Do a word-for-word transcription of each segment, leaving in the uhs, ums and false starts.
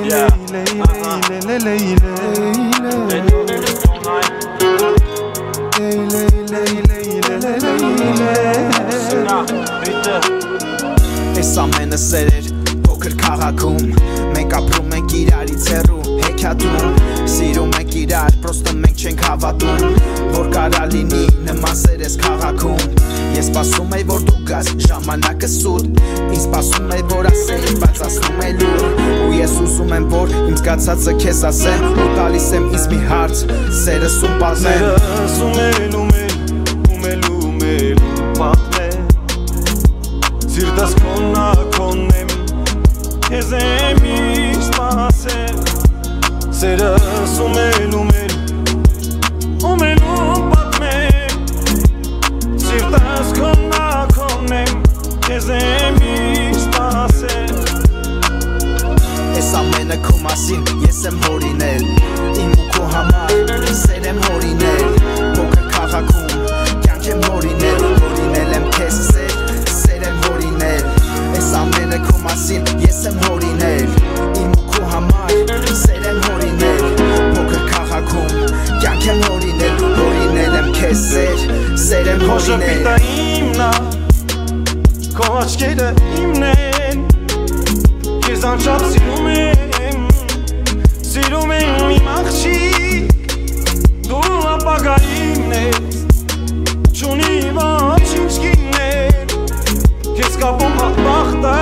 Այս ամենը սեր էր փոքր քաղաքում Մենք ապրում ենք իրարից հեռու հեքիաթում Սիրում ենք իրար, պրոստը մենք չենք հավատում Որ կարա լինի նման սեր ես քաղաքում Ես սպասում եի որ դու գաս ժամանակը սուտ Ինձ սպասում եի որ ասեի բայց ասնում է լուր Ու ես ուզում եմ որ իմ զգացածը քեզ ասեմ Ու տալիս եմ ինձ մի հարց սերս ում պատմեմ Սերս ում էլ ում էլ ում էլ ում էլ պատմեմ Սիրտս քոնա քոնեմ Քեզ եմ իշտ սպասել Սերս ում էլ ում էլ ում էլ ում պատմեմ Սիրտս քոնա քոնեմ Քեզ եմ իշտ սպասել Այս ամենը քո մասին ես եմ հորինել Իմ ու քո համար սեր եմ հորինել Փոքր քաղաքում կյանք եմ հորինել Հորինել եմ քեզ սեր, սեր եմ հորինել Այս ամենը քո մասին ես եմ հորինել Իմ ու քո համար սեր եմ հորինել Փոքր քաղաքում կյանք եմ հորինել Հորինել եմ քեզ սեր, սեր եմ Քո հորինել շփիտը իմն ա Քո աչքերը իմն են Քեզ անչափ սիրում եմ Սիրում եմ իմ աղջիկ Դու ապագա իմն ես Չունի ոչինչ գիններ Քեզ կապում բախտը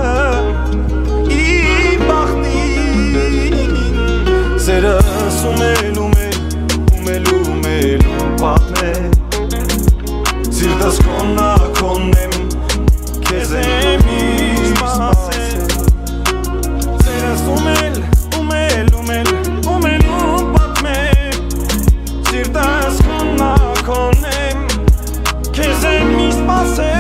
Իմ բախտին Սերս ում էլ ում էլ ում էլ ում էլ ում պատմեմ Սիրտս քոնա քոնեմ Քեզ եմ իշտ սպասել Սերս ում էլ ում էլ ում էլ ում էլ ում պատմեմ Սիրտս քոնա քոնեմ Քեզ եմ իշտ սպասել